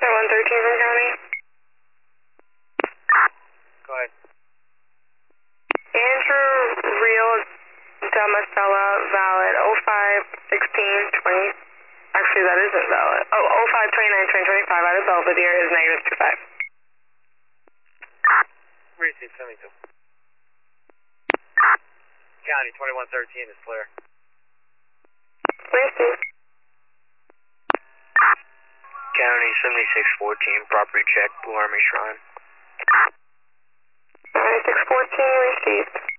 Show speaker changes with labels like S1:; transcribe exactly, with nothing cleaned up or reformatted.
S1: one thirteen from county.
S2: Go ahead.
S1: Andrew Real Damasella, valid oh five sixteen twenty. Actually, that isn't valid. Oh, oh five twenty-nine twenty twenty-five out of Belvedere is negative two five.
S2: Receive seventy-two. County twenty-one thirteen is clear.
S1: Receive.
S3: County seventy-six fourteen, property check, Blue Army Shrine.
S1: seventy-six fourteen, received.